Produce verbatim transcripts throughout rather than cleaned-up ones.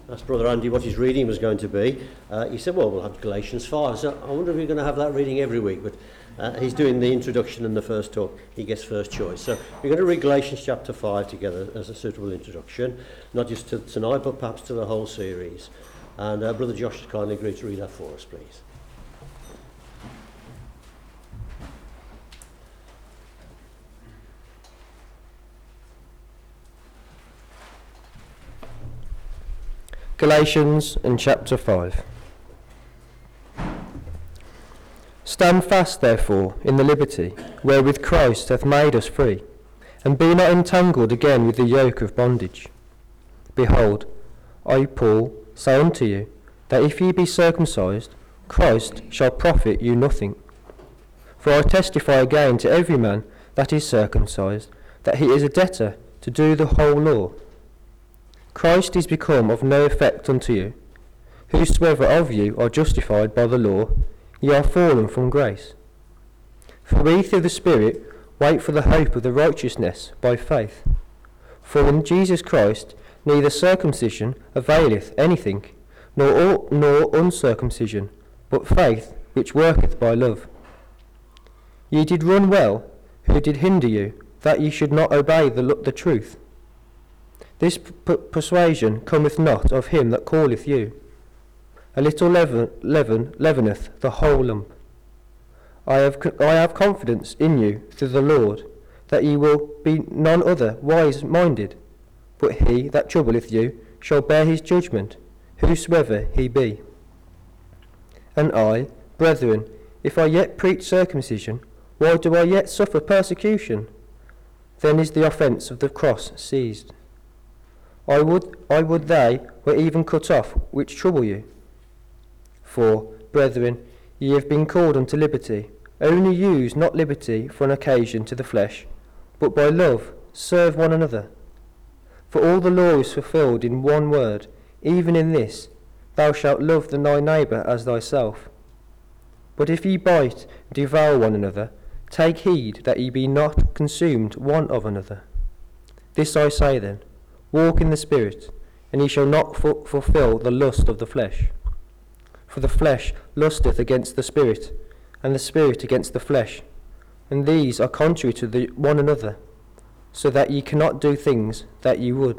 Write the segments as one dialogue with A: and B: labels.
A: asked Brother Andy what his reading was going to be. Uh, he said, well, we'll have Galatians five. So I wonder if we're going to have that reading every week. But uh, he's doing the introduction and the first talk. He gets first choice. So we're going to read Galatians chapter five together as a suitable introduction, not just to tonight, but perhaps to the whole series. And uh, Brother Josh has kindly agreed to read that for us, please.
B: Galatians and chapter five. Stand fast, therefore, in the liberty wherewith Christ hath made us free, and be not entangled again with the yoke of bondage. Behold, I, Paul, say unto you, that if ye be circumcised, Christ shall profit you nothing. For I testify again to every man that is circumcised, that he is a debtor to do the whole law. Christ is become of no effect unto you. Whosoever of you are justified by the law, ye are fallen from grace. For we through the Spirit wait for the hope of the righteousness by faith. For in Jesus Christ neither circumcision availeth anything, nor, nor uncircumcision, but faith which worketh by love. Ye did run well, who did hinder you, that ye should not obey the, the truth. This p- persuasion cometh not of him that calleth you. A little leaven, leaven leaveneth the whole lump. I have, I have confidence in you through the Lord, that ye will be none other wise-minded, but he that troubleth you shall bear his judgment, whosoever he be. And I, brethren, if I yet preach circumcision, why do I yet suffer persecution? Then is the offence of the cross ceased. I would, I would they were even cut off which trouble you. For, brethren, ye have been called unto liberty. Only use not liberty for an occasion to the flesh, but by love serve one another. For all the law is fulfilled in one word, even in this, thou shalt love thy neighbour as thyself. But if ye bite and devour one another, take heed that ye be not consumed one of another. This I say then, walk in the Spirit, and ye shall not fu- fulfil the lust of the flesh. For the flesh lusteth against the Spirit, and the Spirit against the flesh, and these are contrary to the one another, so that ye cannot do things that ye would.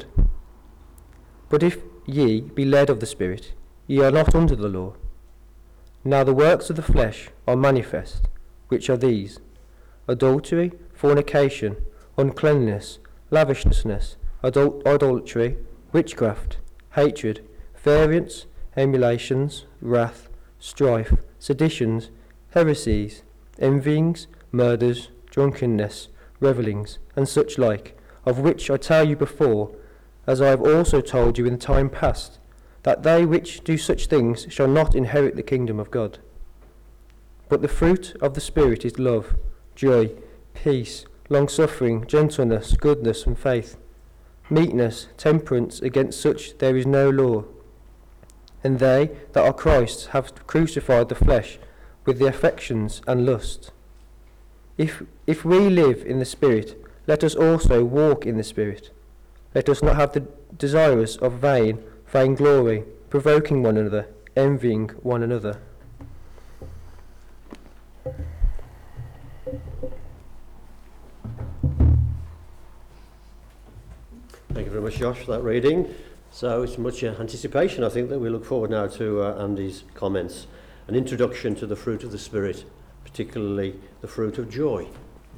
B: But if ye be led of the Spirit, ye are not under the law. Now the works of the flesh are manifest, which are these: adultery, fornication, uncleanness, lavishness, Adul- idolatry, witchcraft, hatred, variance, emulations, wrath, strife, seditions, heresies, envyings, murders, drunkenness, revellings, and such like, of which I tell you before, as I have also told you in time past, that they which do such things shall not inherit the kingdom of God. But the fruit of the Spirit is love, joy, peace, long-suffering, gentleness, goodness, and faith, meekness, temperance. Against such there is no law. And they that are Christ's have crucified the flesh with the affections and lust. If, if we live in the Spirit, let us also walk in the Spirit. Let us not have the desires of vain, vain glory, provoking one another, envying one another.
A: Thank you very much, Josh, for that reading. So it's much uh, anticipation, I think, that we look forward now to uh, Andy's comments. An introduction to the fruit of the Spirit, particularly the fruit of joy.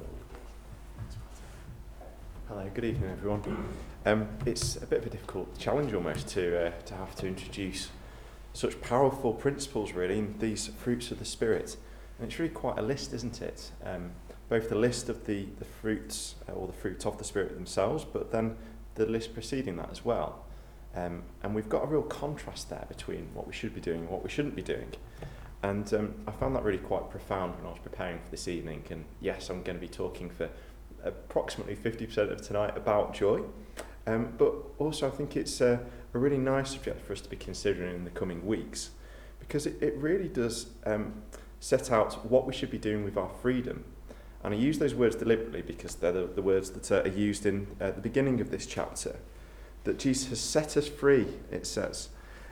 C: Hello, good evening, everyone. Um, it's a bit of a difficult challenge almost to uh, to have to introduce such powerful principles, really, in these fruits of the Spirit. And it's really quite a list, isn't it? Um, both the list of the, the fruits, uh, or the fruits of the Spirit themselves, but then the list preceding that as well. Um, and we've got a real contrast there between what we should be doing and what we shouldn't be doing. And um, I found that really quite profound when I was preparing for this evening. And yes, I'm going to be talking for approximately fifty percent of tonight about joy. Um, but also I think it's a, a really nice subject for us to be considering in the coming weeks, because it, it really does um, set out what we should be doing with our freedom. And I use those words deliberately because they're the, the words that are used in uh, the beginning of this chapter. That Jesus has set us free, it says.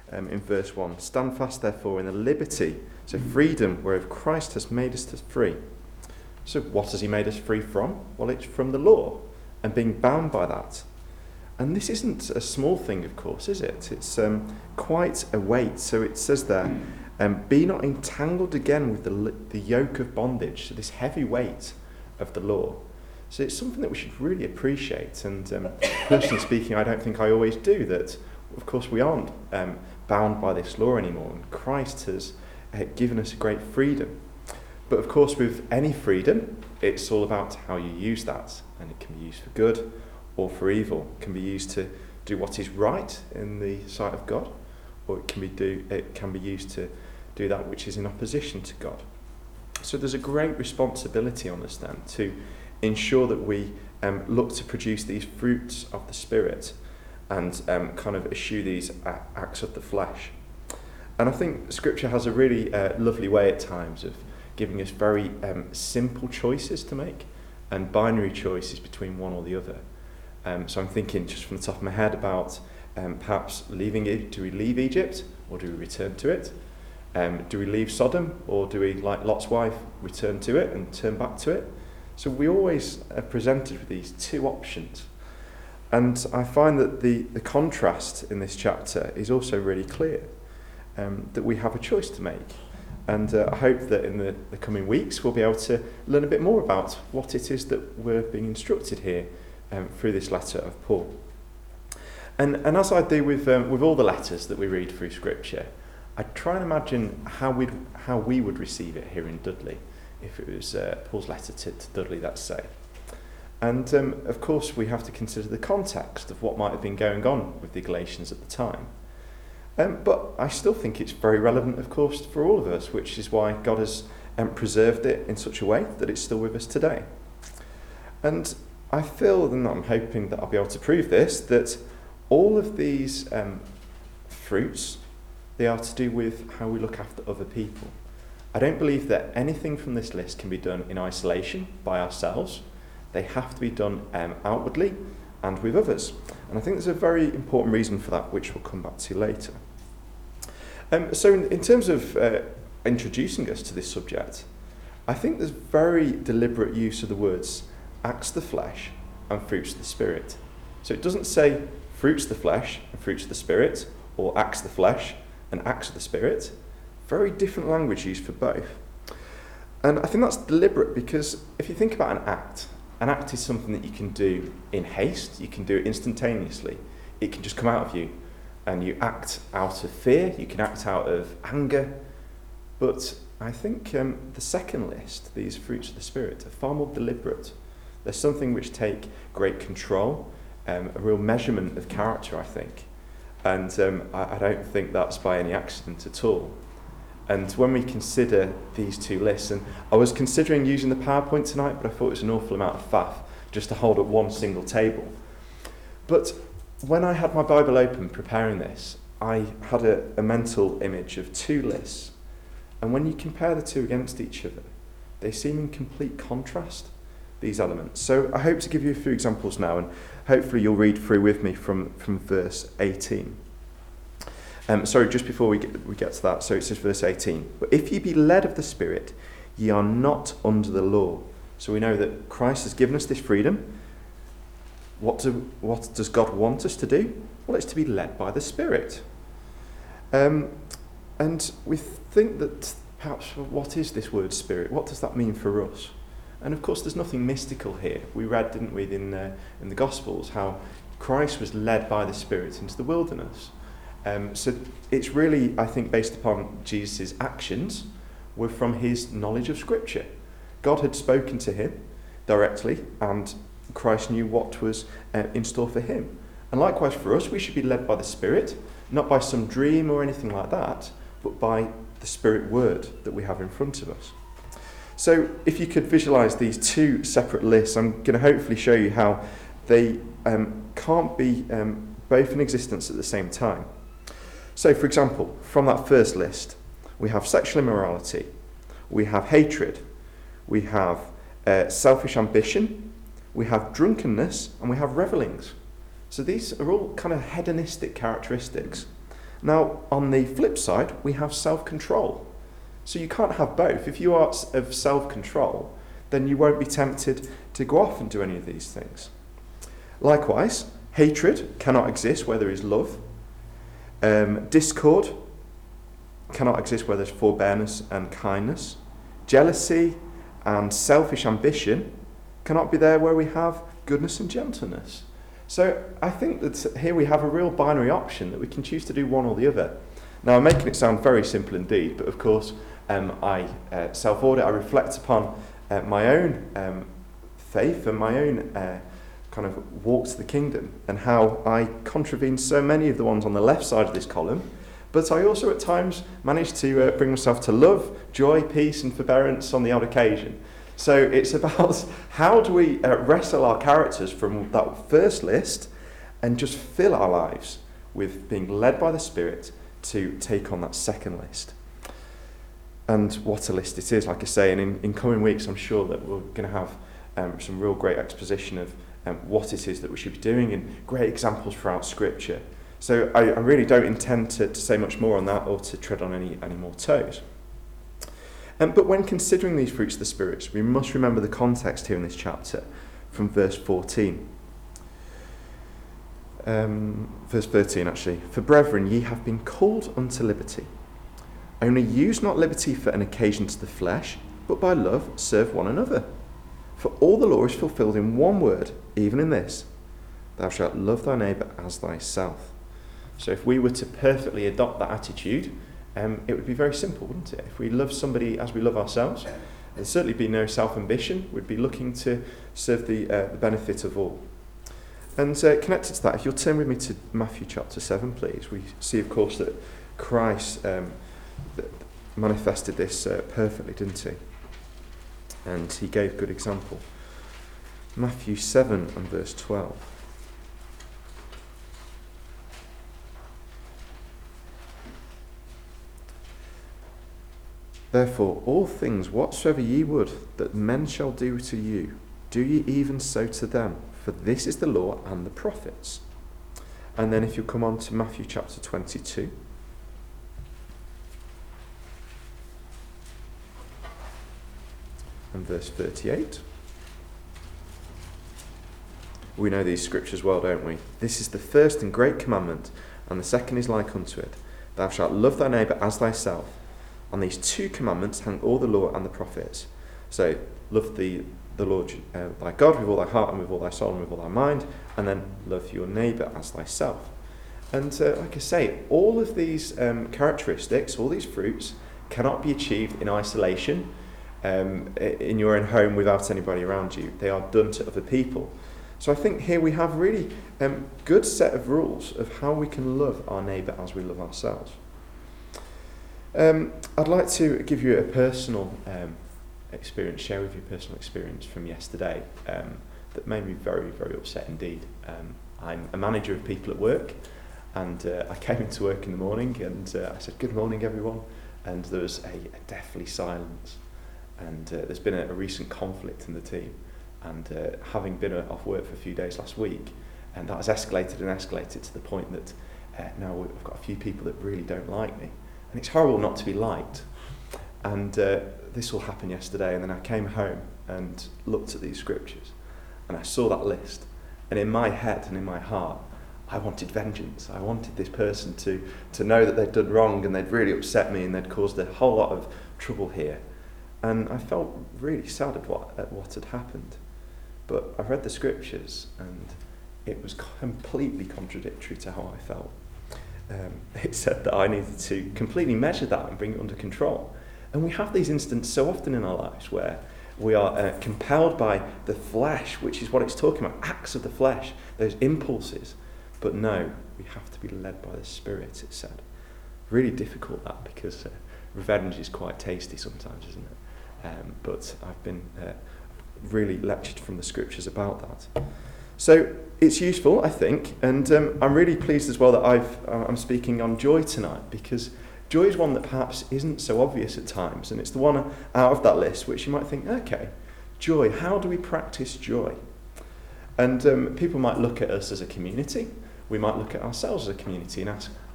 C: um, in verse one. Stand fast, therefore, in the liberty, so freedom, whereof Christ has made us to free. So what has he made us free from? Well, it's from the law and being bound by that. And this isn't a small thing, of course, is it? It's um, quite a weight. So it says there, um, be not entangled again with the, the yoke of bondage, so this heavy weight of the law. So it's something that we should really appreciate. And um, personally speaking, I don't think I always do that. Of course, we aren't um, bound by this law anymore. And Christ has uh, given us a great freedom. But of course, with any freedom, it's all about how you use that. And it can be used for good or for evil. It can be used to do what is right in the sight of God, or it can be do it can be used to do that which is in opposition to God. So there's a great responsibility on us then to ensure that we um, look to produce these fruits of the Spirit and um, kind of eschew these acts of the flesh. And I think Scripture has a really uh, lovely way at times of giving us very um, simple choices to make and binary choices between one or the other. Um, so I'm thinking just from the top of my head about um, perhaps leaving it. Do we leave Egypt or do we return to it? Um, do we leave Sodom or do we, like Lot's wife, return to it and turn back to it? So we always are presented with these two options. And I find that the, the contrast in this chapter is also really clear, um, that we have a choice to make. And uh, I hope that in the, the coming weeks we'll be able to learn a bit more about what it is that we're being instructed here Um, through this letter of Paul. And, and as I do with um, with all the letters that we read through Scripture, I try and imagine how we'd how we would receive it here in Dudley, if it was uh, Paul's letter to, to Dudley, let's say. And um, of course we have to consider the context of what might have been going on with the Galatians at the time. Um, but I still think it's very relevant, of course, for all of us, which is why God has um, preserved it in such a way that it's still with us today. And I feel, and I'm hoping that I'll be able to prove this, that all of these um, fruits, they are to do with how we look after other people. I don't believe that anything from this list can be done in isolation by ourselves. They have to be done um, outwardly and with others. And I think there's a very important reason for that, which we'll come back to later. Um, so in, in terms of uh, introducing us to this subject, I think there's very deliberate use of the words acts of the flesh and fruits of the Spirit. So it doesn't say fruits of the flesh and fruits of the Spirit, or acts of the flesh and acts of the Spirit. Very different language used for both. And I think that's deliberate because if you think about an act, an act is something that you can do in haste, you can do it instantaneously. It can just come out of you and you act out of fear, you can act out of anger. But I think um, the second list, these fruits of the Spirit, are far more deliberate. There's something which take great control, um, a real measurement of character, I think. And um, I, I don't think that's by any accident at all. And when we consider these two lists, and I was considering using the PowerPoint tonight, but I thought it was an awful amount of faff just to hold up one single table. But when I had my Bible open preparing this, I had a, a mental image of two lists. And when you compare the two against each other, they seem in complete contrast, these elements. So I hope to give you a few examples now, and hopefully you'll read through with me from, from verse eighteen. Um, sorry, just before we get, we get to that, so it says verse eighteen, but if ye be led of the Spirit, ye are not under the law. So we know that Christ has given us this freedom. What, do, what does God want us to do? Well, it's to be led by the Spirit. Um, and we think that perhaps, what is this word Spirit? What does that mean for us? And of course, there's nothing mystical here. We read, didn't we, in, uh, in the Gospels, how Christ was led by the Spirit into the wilderness. Um, so it's really, I think, based upon Jesus' actions, were from his knowledge of Scripture. God had spoken to him directly, and Christ knew what was uh, in store for him. And likewise for us, we should be led by the Spirit, not by some dream or anything like that, but by the Spirit word that we have in front of us. So if you could visualise these two separate lists, I'm going to hopefully show you how they um, can't be um, both in existence at the same time. So, for example, from that first list, we have sexual immorality, we have hatred, we have uh, selfish ambition, we have drunkenness, and we have revellings. So these are all kind of hedonistic characteristics. Now, on the flip side, we have self-control. So you can't have both. If you are of self-control, then you won't be tempted to go off and do any of these things. Likewise, hatred cannot exist where there is love. Um, discord cannot exist where there's forbearance and kindness. Jealousy and selfish ambition cannot be there where we have goodness and gentleness. So I think that here we have a real binary option that we can choose to do one or the other. Now, I'm making it sound very simple indeed, but of course um, I uh, self-audit, I reflect upon uh, my own um, faith and my own uh, kind of walk to the kingdom and how I contravene so many of the ones on the left side of this column, but I also at times manage to uh, bring myself to love, joy, peace and forbearance on the odd occasion. So it's about how do we uh, wrestle our characters from that first list and just fill our lives with being led by the Spirit to take on that second list. And what a list it is, like I say, and in, in coming weeks I'm sure that we're going to have um, some real great exposition of um, what it is that we should be doing and great examples throughout Scripture. So I, I really don't intend to, to say much more on that or to tread on any, any more toes. Um, but when considering these fruits of the Spirit, we must remember the context here in this chapter from verse fourteen. Um, verse thirteen, actually. For brethren, ye have been called unto liberty. Only use not liberty for an occasion to the flesh, but by love serve one another. For all the law is fulfilled in one word, even in this: thou shalt love thy neighbour as thyself. So if we were to perfectly adopt that attitude, Um, it would be very simple, wouldn't it? If we love somebody as we love ourselves, there'd certainly be no self-ambition. We'd be looking to serve the, uh, the benefit of all. And uh, connected to that, if you'll turn with me to Matthew chapter seven, please. We see, of course, that Christ um, manifested this uh, perfectly, didn't he? And he gave good example. Matthew seven and verse twelve. Therefore, all things whatsoever ye would that men shall do to you, do ye even so to them, for this is the law and the prophets. And then if you come on to Matthew chapter twenty-two, and verse thirty-eight. We know these scriptures well, don't we? This is the first and great commandment, and the second is like unto it: thou shalt love thy neighbour as thyself. On these two commandments hang all the law and the prophets. So, love the, the Lord uh, thy God with all thy heart and with all thy soul and with all thy mind, and then love your neighbour as thyself. And uh, like I say, all of these um, characteristics, all these fruits, cannot be achieved in isolation, um, in your own home without anybody around you. They are done to other people. So I think here we have really um, good set of rules of how we can love our neighbour as we love ourselves. Um, I'd like to give you a personal um, experience, share with you a personal experience from yesterday um, that made me very, very upset indeed. Um, I'm a manager of people at work, and uh, I came into work in the morning and uh, I said, "Good morning, everyone," and there was a, a deathly silence. And uh, there's been a, a recent conflict in the team, and uh, having been off work for a few days last week, and that has escalated and escalated to the point that uh, now we've got a few people that really don't like me. And it's horrible not to be liked. And uh, this all happened yesterday, and then I came home and looked at these scriptures, and I saw that list. And in my head and in my heart, I wanted vengeance. I wanted this person to, to know that they'd done wrong and they'd really upset me and they'd caused a whole lot of trouble here. And I felt really sad at what, at what had happened. But I read the scriptures, and it was completely contradictory to how I felt. Um, it said that I needed to completely measure that and bring it under control. And we have these instances so often in our lives where we are uh, compelled by the flesh, which is what it's talking about, acts of the flesh, those impulses. But no, we have to be led by the Spirit, it said. Really difficult that, because uh, revenge is quite tasty sometimes, isn't it? Um, but I've been uh, really lectured from the scriptures about that. So it's useful, I think, and um, I'm really pleased as well that I've, uh, I'm speaking on joy tonight, because joy is one that perhaps isn't so obvious at times, and it's the one out of that list which you might think, okay, joy, how do we practice joy? And um, people might look at us as a community, we might look at ourselves as a community and ask,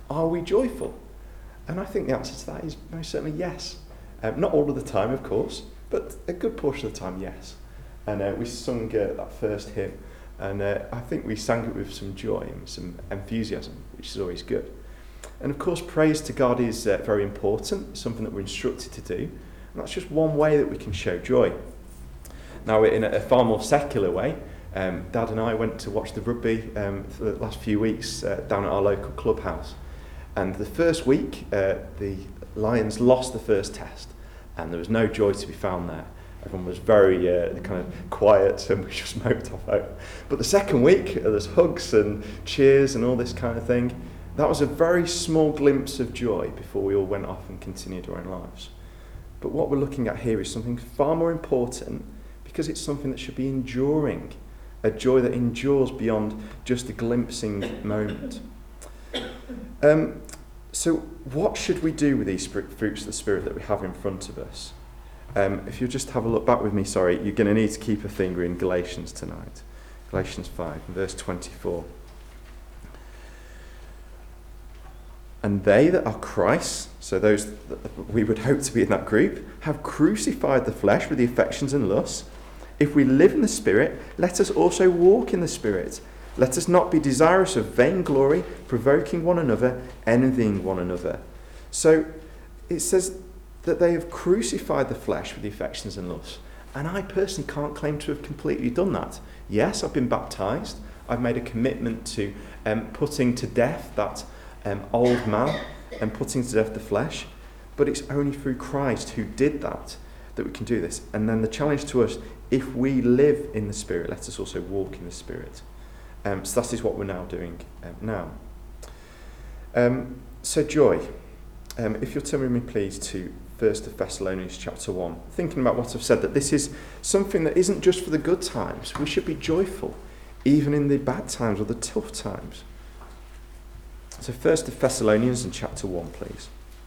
C: Are we joyful? And I think the answer to that is most certainly yes. Um, not all of the time, of course, but a good portion of the time, yes. And uh, we sung uh, that first hymn, and uh, I think we sang it with some joy and some enthusiasm, which is always good. And of course, praise to God is uh, very important, something that we're instructed to do, and that's just one way that we can show joy. Now, in a, a far more secular way, um, Dad and I went to watch the rugby um, for the last few weeks uh, down at our local clubhouse. And the first week, uh, the Lions lost the first test, and there was no joy to be found there. Everyone was very uh, kind of quiet, and we just moped off home. But the second week, uh, there's hugs and cheers and all this kind of thing. That was a very small glimpse of joy before we all went off and continued our own lives. But what we're looking at here is something far more important, because it's something that should be enduring, a joy that endures beyond just a glimpsing moment. Um, so what should we do with these fruits of the Spirit that we have in front of us? Um, if you just have a look back with me, sorry, you're going to need to keep a finger in Galatians tonight. Galatians five, verse twenty-four. And they that are Christ's, so those that we would hope to be in that group, have crucified the flesh with the affections and lusts. If we live in the Spirit, let us also walk in the Spirit. Let us not be desirous of vainglory, provoking one another, envying one another. So it says that they have crucified the flesh with the affections and lusts. And I personally can't claim to have completely done that. Yes, I've been baptised. I've made a commitment to um, putting to death that um, old man and putting to death the flesh. But it's only through Christ, who did that, that we can do this. And then the challenge to us, if we live in the Spirit, let us also walk in the Spirit. Um, so that is what we're now doing um, now. Um, so joy. Um, if you'll turn with me, please, to First Thessalonians chapter one. Thinking about what I've said, that this is something that isn't just for the good times. We should be joyful, even in the bad times or the tough times. So First Thessalonians in chapter one, please.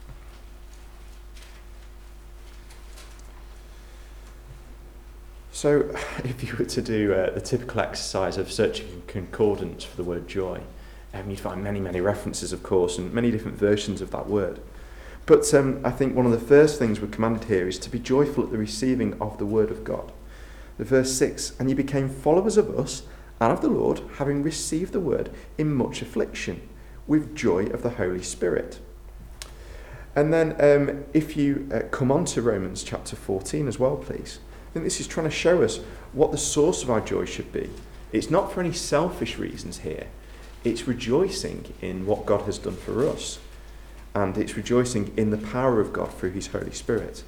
C: So, if you were to do uh, the typical exercise of searching in concordance for the word joy, um, you'd find many, many references, of course, and many different versions of that word. But um, I think one of the first things we're commanded here is to be joyful at the receiving of the word of God. The verse six, and you became followers of us and of the Lord, having received the word in much affliction, with joy of the Holy Spirit. And then um, if you uh, come on to Romans chapter fourteen as well, please. I think this is trying to show us what the source of our joy should be. It's not for any selfish reasons here. It's rejoicing in what God has done for us. And it's rejoicing in the power of God through his Holy Spirit.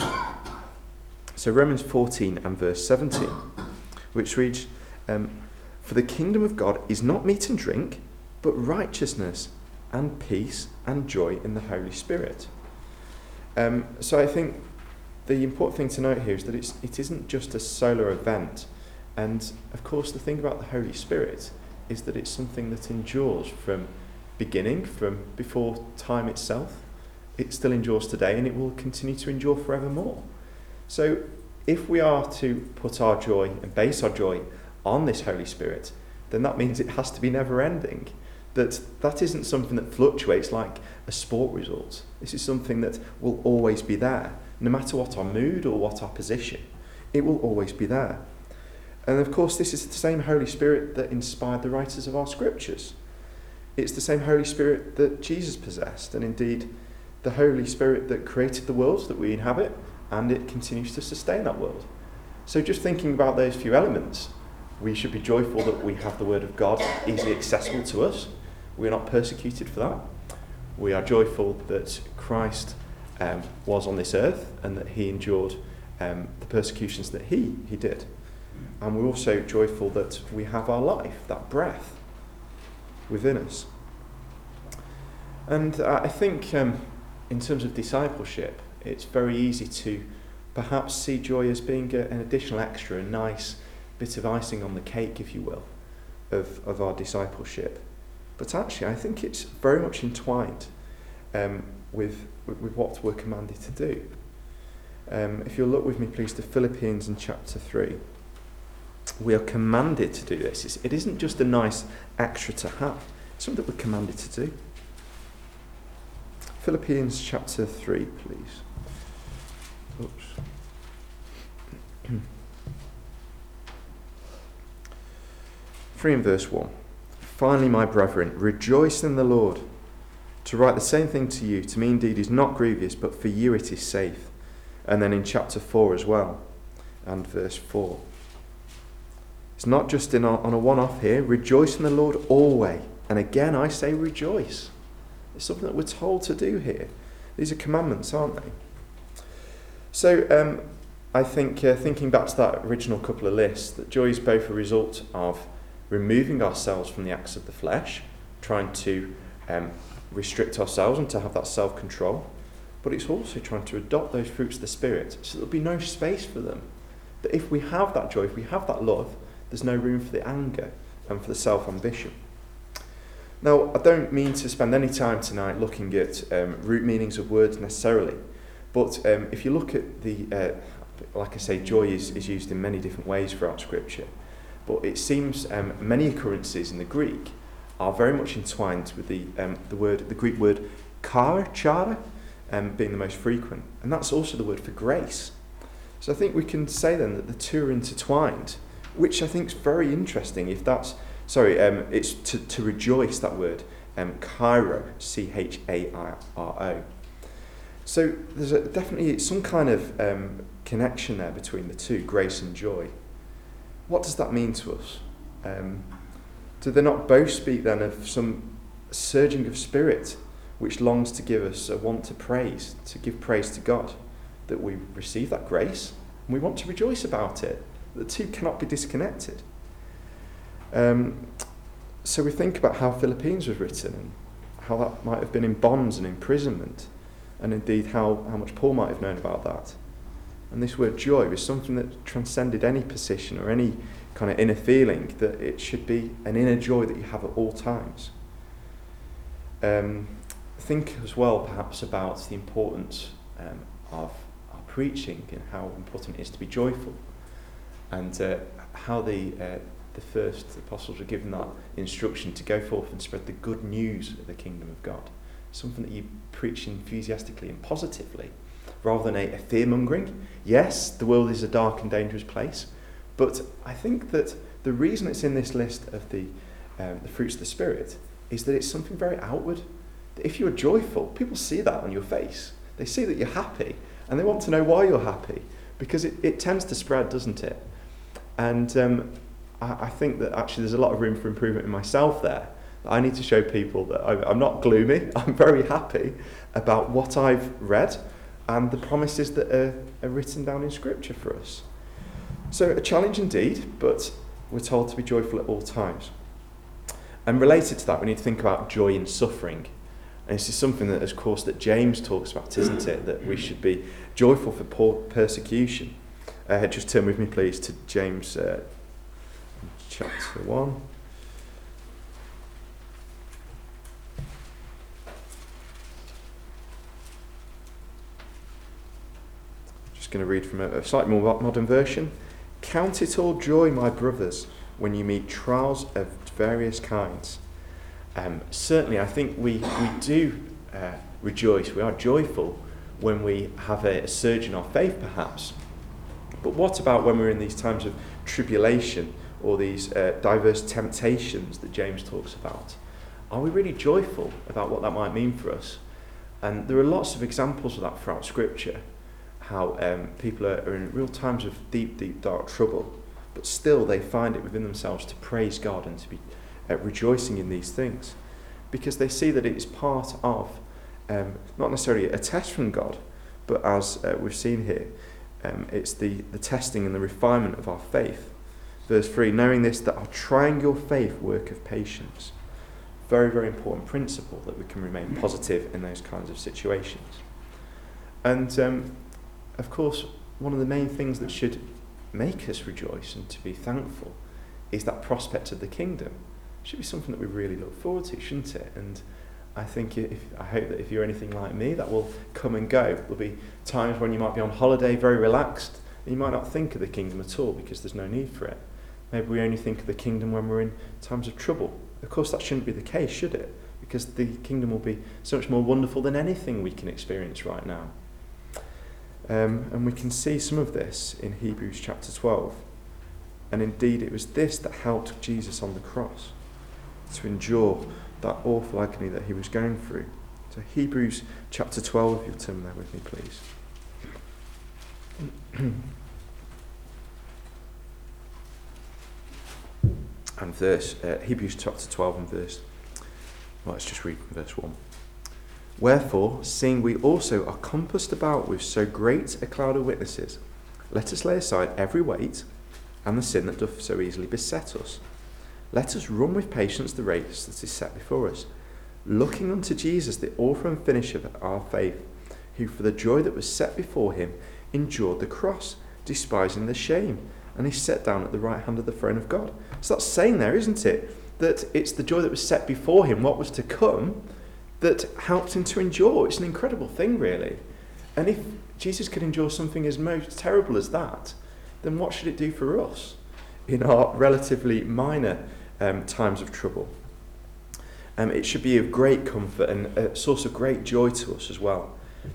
C: So Romans fourteen and verse seventeen, which reads, um, for the kingdom of God is not meat and drink, but righteousness and peace and joy in the Holy Spirit. Um, so I think the important thing to note here is that it's, it isn't just a solar event. And of course, the thing about the Holy Spirit is that it's something that endures from beginning, from before time itself. It still endures today, and it will continue to endure forevermore. So if we are to put our joy and base our joy on this Holy Spirit, then that means it has to be never ending. That that isn't something that fluctuates like a sport result. This is something that will always be there. No matter what our mood or what our position, it will always be there. And of course, this is the same Holy Spirit that inspired the writers of our scriptures. It's the same Holy Spirit that Jesus possessed, and indeed the Holy Spirit that created the world that we inhabit, and it continues to sustain that world. So just thinking about those few elements, we should be joyful that we have the Word of God easily accessible to us. We're not persecuted for that. We are joyful that Christ um, was on this earth and that he endured um, the persecutions that he, he did. And we're also joyful that we have our life, that breath within us. And uh, I think um, in terms of discipleship, it's very easy to perhaps see joy as being a, an additional extra, a nice bit of icing on the cake, if you will, of, of our discipleship. But actually, I think it's very much entwined um, with, with, with what we're commanded to do. Um, if you'll look with me, please, to Philippians in chapter three. We are commanded to do this. It's, it isn't just a nice extra to have. It's something that we're commanded to do. Philippians chapter three, please. Oops. three and verse one. Finally, my brethren, rejoice in the Lord. To write the same thing to you, to me indeed is not grievous, but for you it is safe. And then in chapter four as well, and verse four. It's not just in a, on a one-off here. Rejoice in the Lord always. And again, I say rejoice. It's something that we're told to do here. These are commandments, aren't they? So um, I think, uh, thinking back to that original couple of lists, that joy is both a result of removing ourselves from the acts of the flesh, trying to um, restrict ourselves and to have that self-control, but it's also trying to adopt those fruits of the Spirit so there'll be no space for them. That if we have that joy, if we have that love, there's no room for the anger and for the self-ambition. Now, I don't mean to spend any time tonight looking at um, root meanings of words necessarily, but um, if you look at the, uh, like I say, joy is, is used in many different ways throughout Scripture, but it seems um, many occurrences in the Greek are very much entwined with the um, the word, the Greek word chara, chara, um, being the most frequent, and that's also the word for grace. So I think we can say then that the two are intertwined, which I think is very interesting. If that's sorry, um, it's to, to rejoice. That word, um, chairo, C H A I R O. So there's a, definitely some kind of um, connection there between the two, grace and joy. What does that mean to us? Um, do they not both speak then of some surging of spirit which longs to give us a want to praise, to give praise to God, that we receive that grace and we want to rejoice about it? The two cannot be disconnected. Um, so we think about how Philippians was written and how that might have been in bonds and imprisonment, and indeed how, how much Paul might have known about that. And this word joy was something that transcended any position or any kind of inner feeling, that it should be an inner joy that you have at all times. Um, think as well perhaps about the importance um, of our preaching and how important it is to be joyful, and uh, how the uh, the first apostles were given that instruction to go forth and spread the good news of the kingdom of God, something that you preach enthusiastically and positively, rather than a, a fear-mongering. Yes, the world is a dark and dangerous place, but I think that the reason it's in this list of the um, the fruits of the Spirit is that it's something very outward. That if you're joyful, people see that on your face. They see that you're happy, and they want to know why you're happy, because it, it tends to spread, doesn't it? And um, I, I think that actually there's a lot of room for improvement in myself there. I need to show people that I, I'm not gloomy. I'm very happy about what I've read and the promises that are, are written down in Scripture for us. So a challenge indeed, but we're told to be joyful at all times. And related to that, we need to think about joy in suffering. And this is something that, of course, that James talks about, isn't it? That we should be joyful for persecution. Uh, just turn with me, please, to James uh, chapter one. Just going to read from a, a slightly more modern version. Count it all joy, my brothers, when you meet trials of various kinds. Um, certainly, I think we, we do uh, rejoice, we are joyful when we have a, a surge in our faith, perhaps. But what about when we're in these times of tribulation or these uh, diverse temptations that James talks about? Are we really joyful about what that might mean for us? And there are lots of examples of that throughout Scripture, how um, people are, are in real times of deep, deep, dark trouble, but still they find it within themselves to praise God and to be uh, rejoicing in these things, because they see that it is part of, um, not necessarily a test from God, but as uh, we've seen here, um, it's the, the testing and the refinement of our faith. Verse three, knowing this, that our trying your faith work of patience. Very, very important principle, that we can remain positive in those kinds of situations. And um, of course, one of the main things that should make us rejoice and to be thankful is that prospect of the kingdom. It should be something that we really look forward to, shouldn't it? And I think if, I hope that if you're anything like me, that will come and go. There'll be times when you might be on holiday, very relaxed, and you might not think of the kingdom at all because there's no need for it. Maybe we only think of the kingdom when we're in times of trouble. Of course, that shouldn't be the case, should it? because the kingdom will be so much more wonderful than anything we can experience right now. Um, and we can see some of this in Hebrews chapter twelve. And indeed, it was this that helped Jesus on the cross to endure that awful agony that he was going through. So Hebrews chapter twelve, if you'll turn there with me, please. And verse, uh, Hebrews chapter twelve and verse, well, let's just read from verse one. Wherefore, seeing we also are compassed about with so great a cloud of witnesses, let us lay aside every weight and the sin that doth so easily beset us. Let us run with patience the race that is set before us, looking unto Jesus, the author and finisher of our faith, who for the joy that was set before him endured the cross, despising the shame, and is set down at the right hand of the throne of God. So that's saying there, isn't it, that it's the joy that was set before him, what was to come, that helped him to endure. It's an incredible thing, really. And if Jesus could endure something as most terrible as that, then what should it do for us in our relatively minor um, times of trouble? Um, it should be of great comfort and a source of great joy to us as well.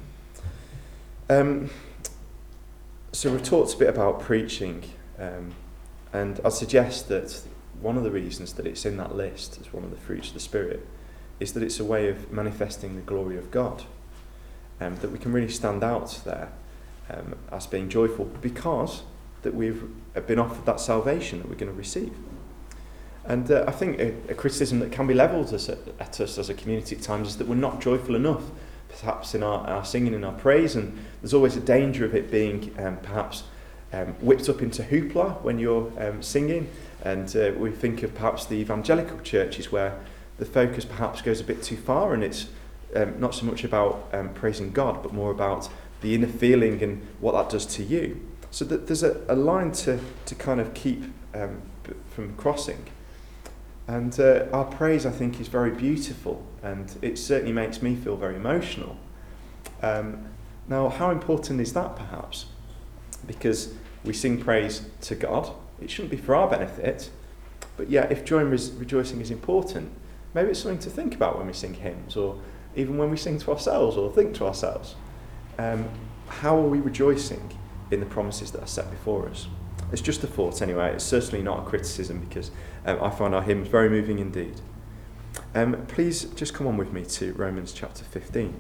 C: Um, so we've talked a bit about preaching, um, and I'd suggest that one of the reasons that it's in that list as one of the fruits of the Spirit is that it's a way of manifesting the glory of God, um, that we can really stand out there um, as being joyful because that we've been offered that salvation that we're going to receive. And uh, I think a, a criticism that can be levelled at, at us as a community at times is that we're not joyful enough, perhaps in our, our singing and our praise, and there's always a danger of it being um, perhaps um, whipped up into hoopla when you're um, singing, and uh, we think of perhaps the evangelical churches where the focus perhaps goes a bit too far, and it's um, not so much about um, praising God, but more about the inner feeling and what that does to you. So that there's a, a line to, to kind of keep um, b- from crossing. And uh, our praise, I think, is very beautiful, and it certainly makes me feel very emotional. Um, now, how important is that, perhaps? Because we sing praise to God. It shouldn't be for our benefit, but yet, if joy and re- rejoicing is important, maybe it's something to think about when we sing hymns, or even when we sing to ourselves, or think to ourselves. Um, how are we rejoicing in the promises that are set before us? It's just a thought anyway. It's certainly not a criticism, because um, I find our hymns very moving indeed. Um, please just come on with me to Romans chapter fifteen.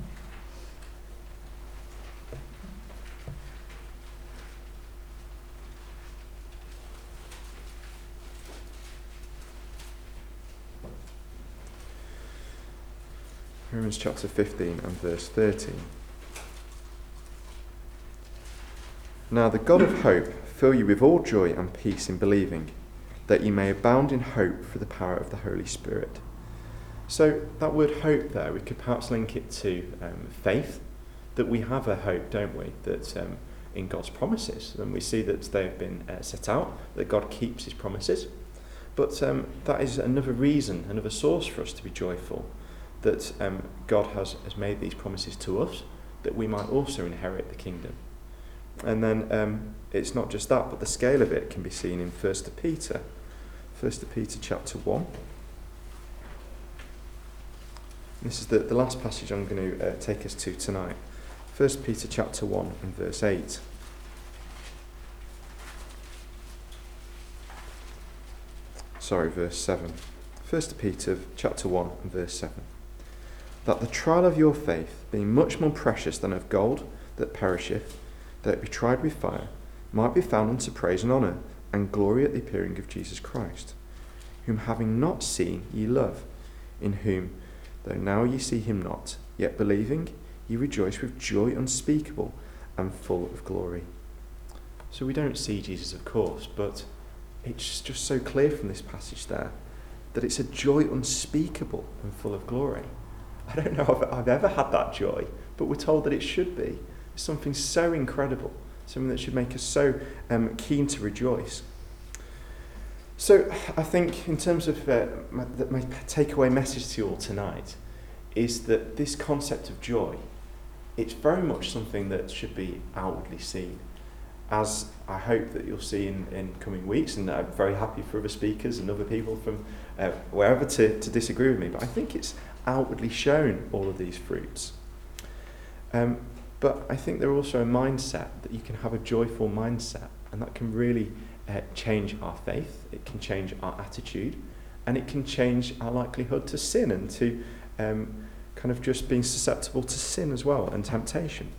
C: Romans chapter fifteen and verse thirteen. Now the God of hope fill you with all joy and peace in believing, that you may abound in hope for the power of the Holy Spirit. So that word hope there, we could perhaps link it to um, faith, that we have a hope, don't we, that um, in God's promises, and we see that they have been uh, set out, that God keeps his promises. But um, that is another reason, another source for us to be joyful, that um, God has, has made these promises to us, that we might also inherit the kingdom. And then um, it's not just that, but the scale of it can be seen in First Peter. First Peter chapter one. This is the, the last passage I'm going to uh, take us to tonight. First Peter chapter one and verse eight. Sorry, verse seven. First Peter chapter one and verse seven. That the trial of your faith, being much more precious than of gold that perisheth, though it be tried with fire, might be found unto praise and honour and glory at the appearing of Jesus Christ, whom having not seen ye love, in whom, though now ye see him not, yet believing, ye rejoice with joy unspeakable and full of glory. So we don't see Jesus, of course, but it's just so clear from this passage there that it's a joy unspeakable and full of glory. I don't know if I've ever had that joy, but we're told that it should be. It's something so incredible, something that should make us so um, keen to rejoice. So I think in terms of uh, my, my takeaway message to you all tonight is that this concept of joy, it's very much something that should be outwardly seen, as I hope that you'll see in, in coming weeks, and I'm very happy for other speakers and other people from uh, wherever to, to disagree with me, but I think it's outwardly shown all of these fruits. Um, but I think they're also a mindset, that you can have a joyful mindset, and that can really uh, change our faith, it can change our attitude, and it can change our likelihood to sin and to um, kind of just being susceptible to sin as well and temptation.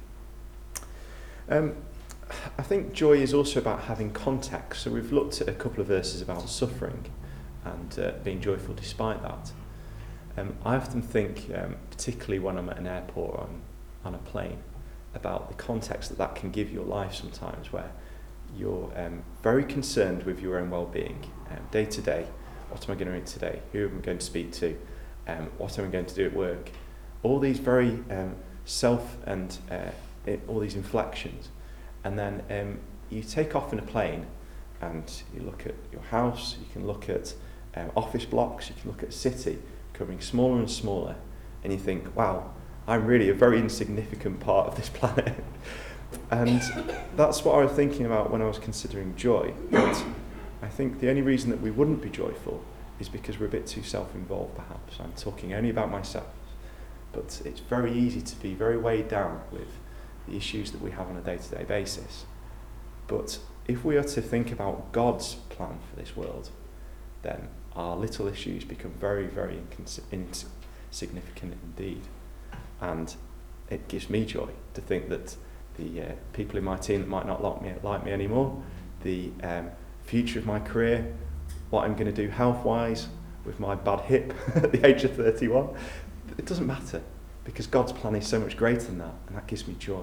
C: Um, I think joy is also about having context. So we've looked at a couple of verses about suffering and uh, being joyful despite that. Um, I often think, um, particularly when I'm at an airport or on, on a plane, about the context that that can give your life sometimes, where you're um, very concerned with your own well-being, um, day to day. What am I going to eat today? Who am I going to speak to? Um, what am I going to do at work? All these very um, self and uh, it, all these inflections. And then um, you take off in a plane and you look at your house, you can look at um, office blocks, you can look at a city becoming smaller and smaller, and you think, wow, I'm really a very insignificant part of this planet. And that's what I was thinking about when I was considering joy. But I think the only reason that we wouldn't be joyful is because we're a bit too self-involved, perhaps. I'm talking only about myself. But it's very easy to be very weighed down with the issues that we have on a day-to-day basis. But if we are to think about God's plan for this world, then our little issues become very, very incons- insignificant indeed. And it gives me joy to think that the uh, people in my team that might not like me, like me anymore, the um, future of my career, what I'm going to do health-wise with my bad hip at the age of thirty-one, it doesn't matter, because God's plan is so much greater than that, and that gives me joy.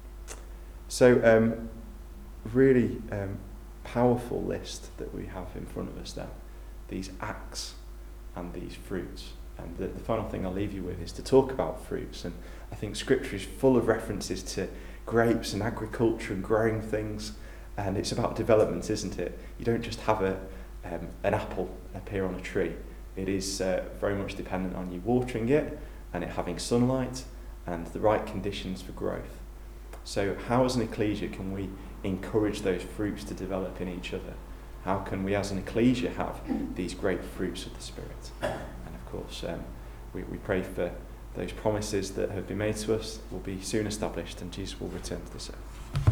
C: So, um, really um, powerful list that we have in front of us there. These acts and these fruits. And the, the final thing I'll leave you with is to talk about fruits. And I think Scripture is full of references to grapes and agriculture and growing things. And it's about development, isn't it? You don't just have a um, an apple appear on a tree. It is uh, very much dependent on you watering it and it having sunlight and the right conditions for growth. So how as an ecclesia can we encourage those fruits to develop in each other? How can we as an ecclesia have these great fruits of the Spirit? And of course, um, we, we pray for those promises that have been made to us will be soon established and Jesus will return to this earth.